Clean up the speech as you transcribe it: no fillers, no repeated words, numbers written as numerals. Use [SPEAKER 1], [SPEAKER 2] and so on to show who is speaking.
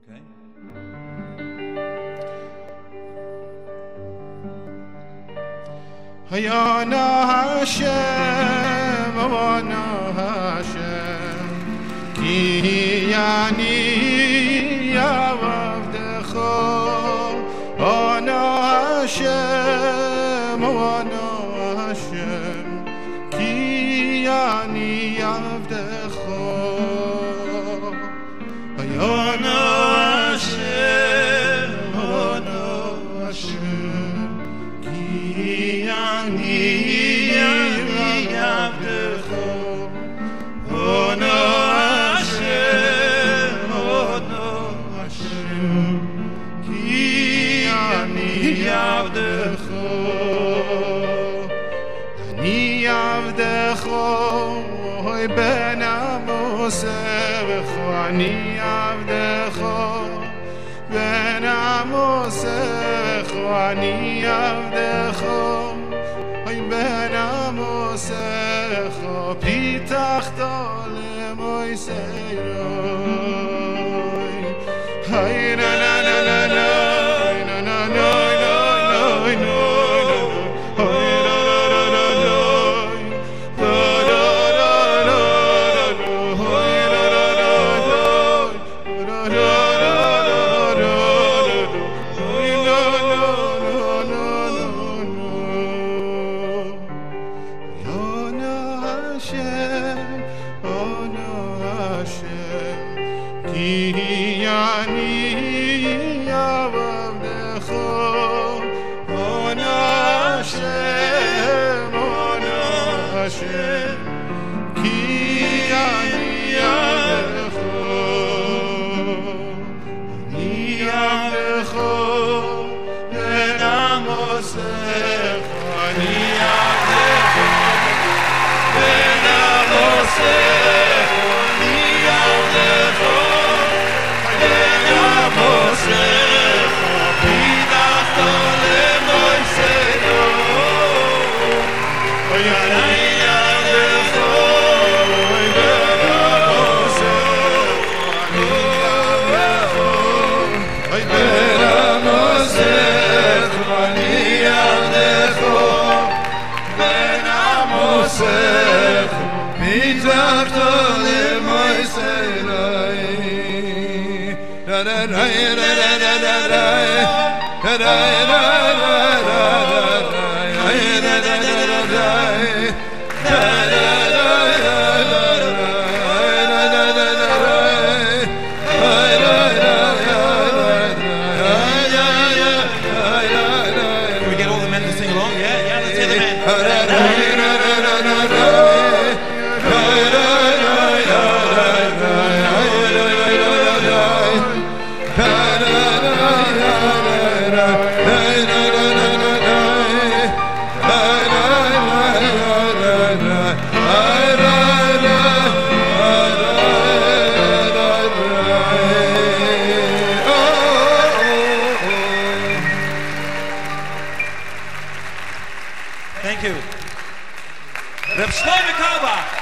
[SPEAKER 1] Okay.
[SPEAKER 2] Hayana Hashem, Hayana Hashem, Ki Yani Yavavdecho, Hayana Hashem, Hayana Hashem, Ki Yani Yavavdecho, Hayana Hashem, Hayana Hashem, Ki Yani Yavavdecho, Hayana Hashem, Hayana Hashem, Ki Yani Yavavdecho, Ani Yavavdecho, Hoy Ben Amosecho, Ani Yavavdecho, Ben Amosecho, Ani Yavavdecho, Hoy Ben Amosecho, Pitachto leMoiseiroi, Hay na na na na na na na na na na. Ki Yani Yavavdecho, Hayana Hashem, Hayana Hashem, Ki Yani Yavavdecho, Ani Yavavdecho, Ben Amosecho, Ani Yavavdecho, Ben Amosecho, Ani Yavavdecho, Ben Amosecho, Pitachto leMoiseiroi, Hoy Ani Yavavdecho, Hoy Ben Amosecho, Hoy Ben Amosecho, Ani Yavavdecho, Ben Amosecho, Pitachto leMoiseiroi.
[SPEAKER 1] Can we get all the men to sing along? Yeah, yeah, let's hear the men. Thank you. Reb Shlomo Carlebach.